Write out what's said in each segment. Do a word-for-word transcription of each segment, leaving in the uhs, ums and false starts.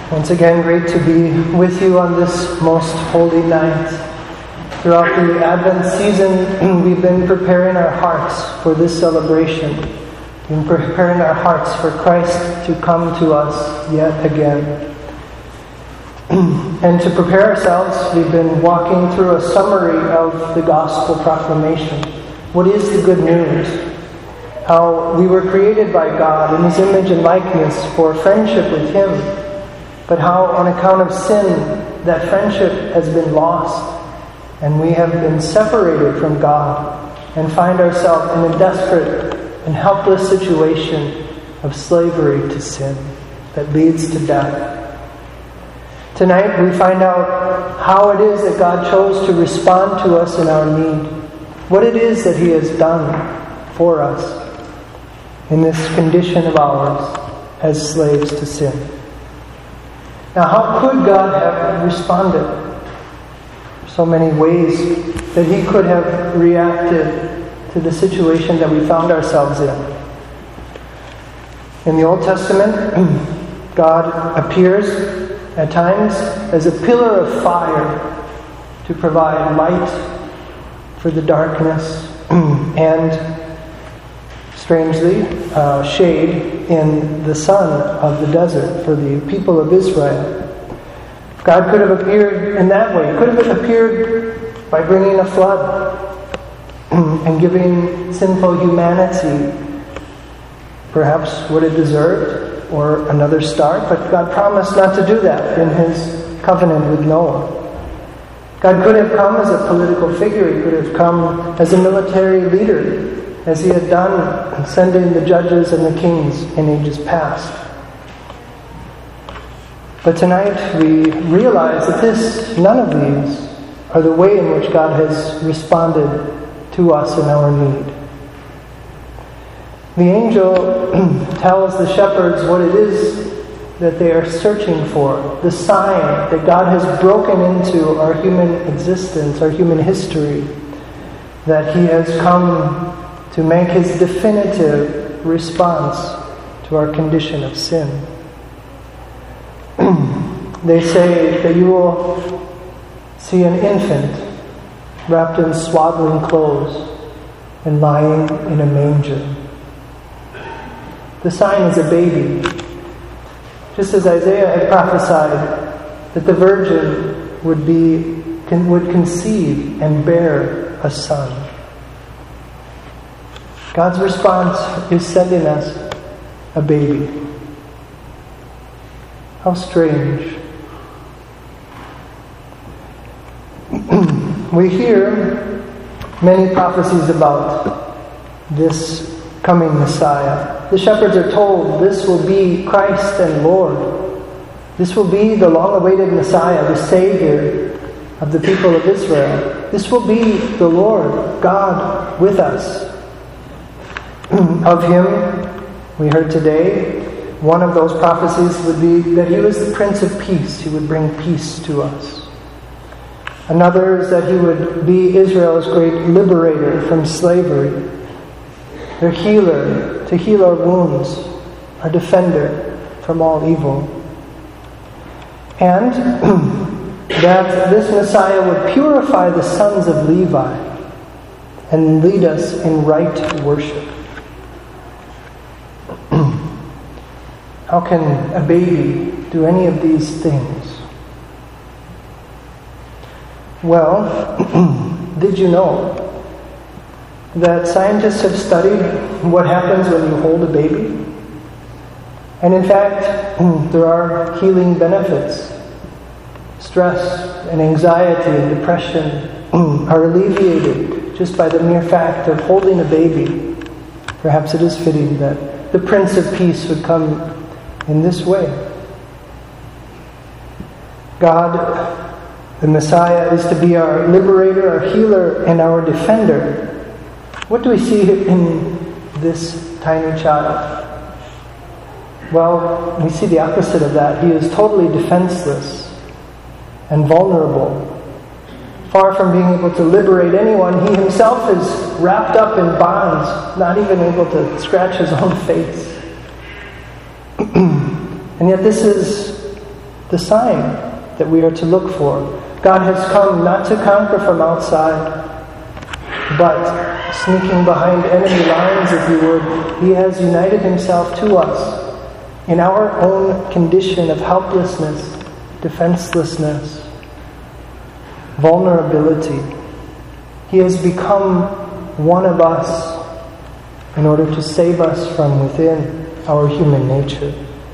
Once again, great to be with you on this most holy night. Throughout the Advent season, we've been preparing our hearts for this celebration. We've been preparing our hearts for Christ to come to us yet again. And to prepare ourselves, we've been walking through a summary of the Gospel proclamation. What is the good news? How we were created by God in His image and likeness for friendship with Him. But how, on account of sin, that friendship has been lost, and we have been separated from God, and find ourselves in a desperate and helpless situation of slavery to sin that leads to death. Tonight we find out how it is that God chose to respond to us in our need, what it is that He has done for us in this condition of ours as slaves to sin. Now, how could God have responded? So many ways that He could have reacted to the situation that we found ourselves in. In the Old Testament, God appears at times as a pillar of fire to provide light for the darkness and, strangely, uh, shade in the sun of the desert for the people of Israel. God could have appeared in that way. He could have appeared by bringing a flood and giving sinful humanity perhaps what it deserved or another start, but God promised not to do that in His covenant with Noah. God could have come as a political figure. He could have come as a military leader, as He had done sending the judges and the kings in ages past. But tonight we realize that this, none of these are the way in which God has responded to us in our need. The angel tells the shepherds what it is that they are searching for, the sign that God has broken into our human existence, our human history, that He has come to make His definitive response to our condition of sin. They say that you will see an infant wrapped in swaddling clothes and lying in a manger. The sign is a baby. Just as Isaiah had prophesied that the virgin would be would conceive and bear a son. God's response is sending us a baby. How strange. We hear many prophecies about this coming Messiah. The shepherds are told this will be Christ and Lord. This will be the long-awaited Messiah, the Savior of the people of Israel. This will be the Lord, God with us. Of Him, we heard today, one of those prophecies would be that He was the Prince of Peace. He would bring peace to us. Another is that He would be Israel's great liberator from slavery, their healer to heal our wounds, our defender from all evil. And that this Messiah would purify the sons of Levi and lead us in right worship. How can a baby do any of these things? Well, did you know that scientists have studied what happens when you hold a baby? And in fact, there are healing benefits. Stress and anxiety and depression are alleviated just by the mere fact of holding a baby. Perhaps it is fitting that the Prince of Peace would come in this way. God, the Messiah, is to be our liberator, our healer, and our defender. What do we see in this tiny child? Well, we see the opposite of that. He is totally defenseless and vulnerable. Far from being able to liberate anyone, he himself is wrapped up in bonds, not even able to scratch his own face. And yet this is the sign that we are to look for. God has come not to conquer from outside, but sneaking behind enemy lines, if you would, He has united Himself to us in our own condition of helplessness, defenselessness, vulnerability. He has become one of us in order to save us from within our human nature.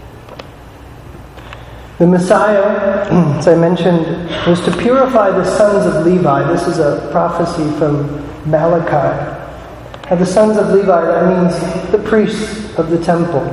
The Messiah, as I mentioned, was to purify the sons of Levi. This is a prophecy from Malachi. Now, the sons of Levi, that means the priests of the temple.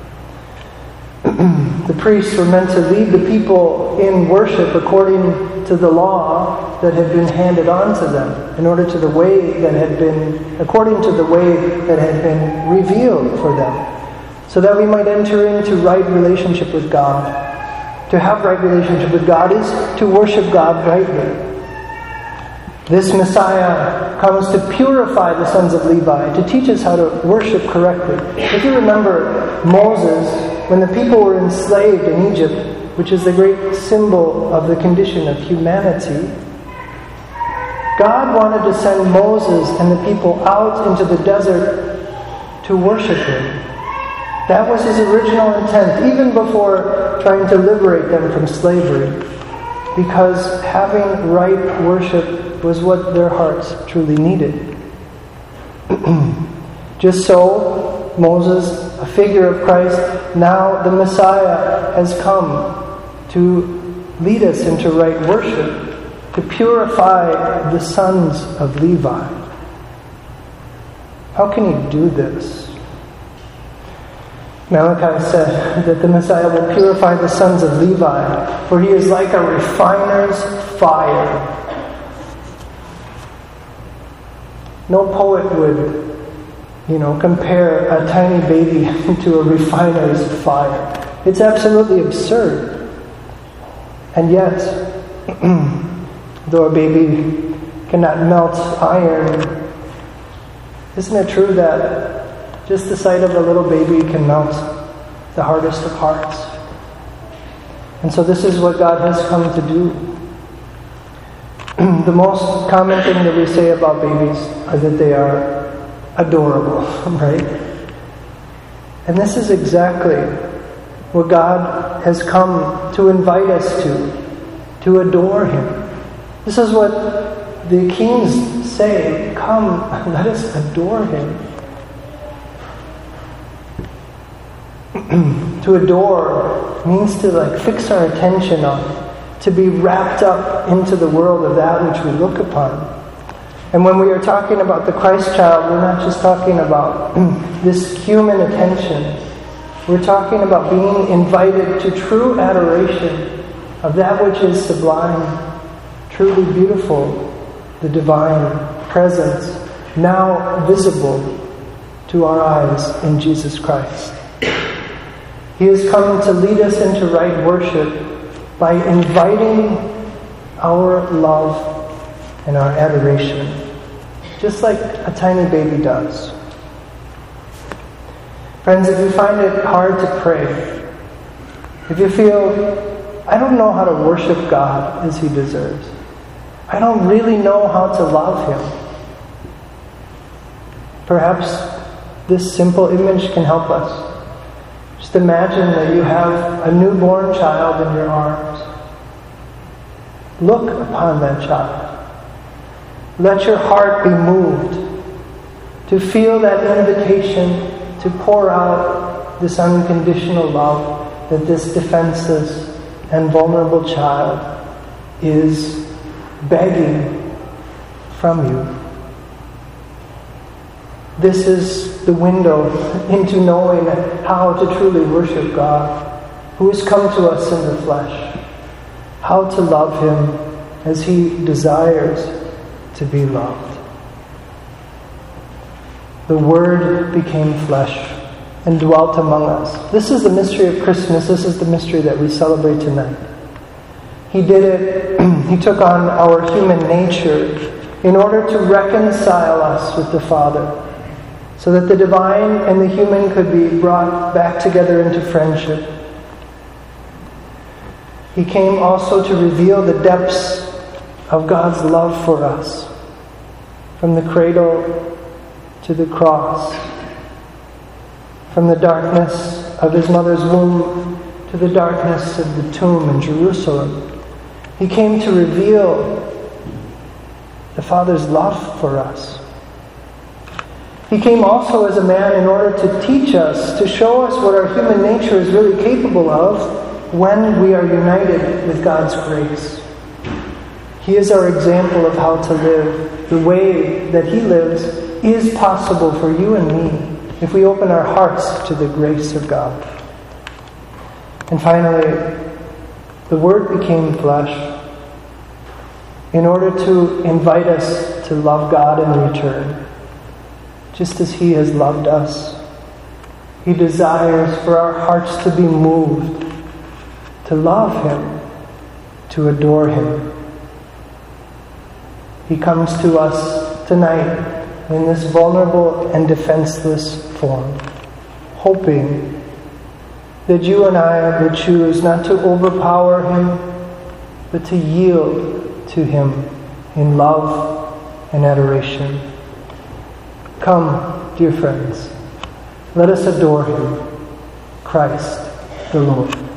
The priests were meant to lead the people in worship according to the law that had been handed on to them, in order to the way that had been, according to the way that had been revealed for them, so that we might enter into right relationship with God. To have right relationship with God is to worship God rightly. This Messiah comes to purify the sons of Levi, to teach us how to worship correctly. If you remember Moses, when the people were enslaved in Egypt, which is the great symbol of the condition of humanity, God wanted to send Moses and the people out into the desert to worship Him. That was His original intent, even before trying to liberate them from slavery, because having right worship was what their hearts truly needed. Just so, Moses, a figure of Christ, now the Messiah has come to lead us into right worship, to purify the sons of Levi. How can He do this? Malachi said that the Messiah will purify the sons of Levi, for He is like a refiner's fire. No poet would, you know, compare a tiny baby to a refiner's fire. It's absolutely absurd. And yet, though a baby cannot melt iron, isn't it true that just the sight of a little baby can melt the hardest of hearts? And so this is what God has come to do. The most common thing that we say about babies are that they are adorable, right? And this is exactly what God has come to invite us to, to adore Him. This is what the kings say, come, let us adore Him. To adore means to like fix our attention on, to be wrapped up into the world of that which we look upon. And when we are talking about the Christ child, we're not just talking about this human attention. We're talking about being invited to true adoration of that which is sublime, truly beautiful, the divine presence, now visible to our eyes in Jesus Christ. He has come to lead us into right worship by inviting our love and our adoration, just like a tiny baby does. Friends, if you find it hard to pray, if you feel, I don't know how to worship God as He deserves, I don't really know how to love Him, perhaps this simple image can help us. Just imagine that you have a newborn child in your arms. Look upon that child. Let your heart be moved to feel that invitation to pour out this unconditional love that this defenseless and vulnerable child is begging from you. This is the window into knowing how to truly worship God, who has come to us in the flesh, how to love Him as He desires to be loved. The Word became flesh and dwelt among us. This is the mystery of Christmas. This is the mystery that we celebrate tonight. He did it. He took on our human nature in order to reconcile us with the Father, so that the divine and the human could be brought back together into friendship. He came also to reveal the depths of God's love for us, from the cradle to the cross, from the darkness of his mother's womb to the darkness of the tomb in Jerusalem. He came to reveal the Father's love for us. He came also as a man in order to teach us, to show us what our human nature is really capable of when we are united with God's grace. He is our example of how to live. The way that he lives is possible for you and me if we open our hearts to the grace of God. And finally, the Word became flesh in order to invite us to love God in return, just as he has loved us. He desires for our hearts to be moved, to love him, to adore him. He comes to us tonight in this vulnerable and defenseless form, hoping that you and I would choose not to overpower him, but to yield to him in love and adoration. Come, dear friends, let us adore him, Christ the Lord.